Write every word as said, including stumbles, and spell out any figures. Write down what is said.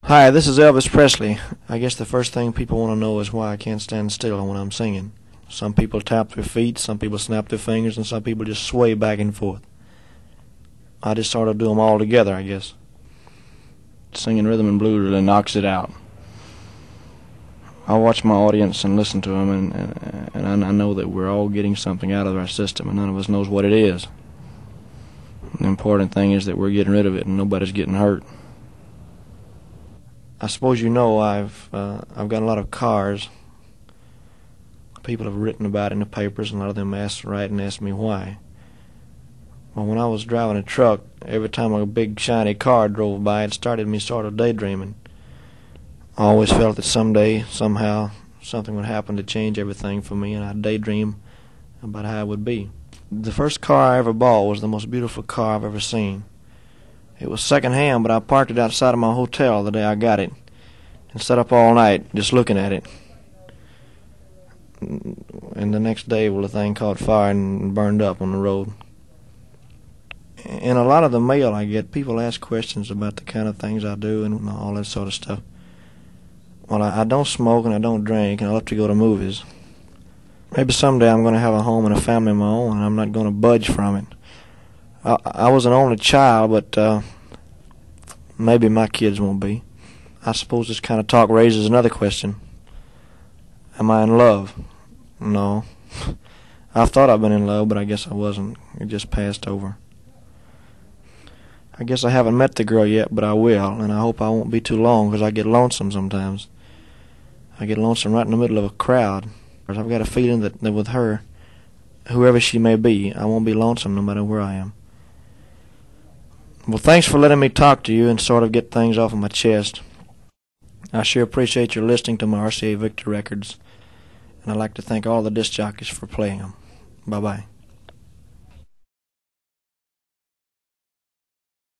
Hi, this is Elvis Presley. I guess the first thing people want to know is why I can't stand still when I'm singing. Some people tap their feet, some people snap their fingers, and some people just sway back and forth. I just sort of do them all together, I guess. Singing rhythm and blues really knocks it out. I watch my audience and listen to them, and, and, and I know that we're all getting something out of our system, and none of us knows what it is. The important thing is that we're getting rid of it, and nobody's getting hurt. I suppose you know I've uh, I've got a lot of cars. People have written about it in the papers, and a lot of them asked right and asked me why. Well, when I was driving a truck, every time a big shiny car drove by, it started me sort of daydreaming. I always felt that someday, somehow, something would happen to change everything for me, and I'd daydream about how it would be. The first car I ever bought was the most beautiful car I've ever seen. It was second-hand, but I parked it outside of my hotel the day I got it and sat up all night just looking at it. And the next day, well, the thing caught fire and burned up on the road. In a lot of the mail I get, people ask questions about the kind of things I do and all that sort of stuff. Well, I, I don't smoke and I don't drink, and I love to go to movies. Maybe someday I'm going to have a home and a family of my own, and I'm not going to budge from it. I, I was an only child, but uh, maybe my kids won't be. I suppose this kind of talk raises another question. Am I in love? No. I thought I'd been in love, but I guess I wasn't. It just passed over. I guess I haven't met the girl yet, but I will, and I hope I won't be too long, because I get lonesome sometimes. I get lonesome right in the middle of a crowd. I've got a feeling that, that with her, whoever she may be, I won't be lonesome no matter where I am. Well, thanks for letting me talk to you and sort of get things off of my chest. I sure appreciate your listening to my R C A Victor records, and I'd like to thank all the disc jockeys for playing them. Bye-bye.